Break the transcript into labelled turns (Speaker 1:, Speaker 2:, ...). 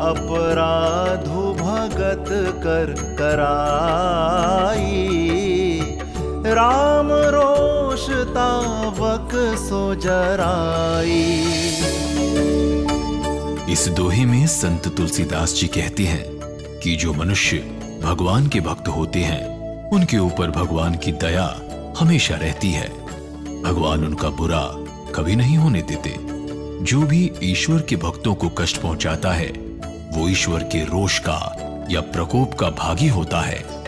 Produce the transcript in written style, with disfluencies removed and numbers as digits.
Speaker 1: अपराधु भगत कर कराई। राम रोष तावक सो जराई।
Speaker 2: इस दोहे में संत तुलसीदास जी कहते हैं कि जो मनुष्य भगवान के भक्त होते हैं उनके ऊपर भगवान की दया हमेशा रहती है। भगवान उनका बुरा कभी नहीं होने देते। जो भी ईश्वर के भक्तों को कष्ट पहुंचाता है वो ईश्वर के रोष का या प्रकोप का भागी होता है।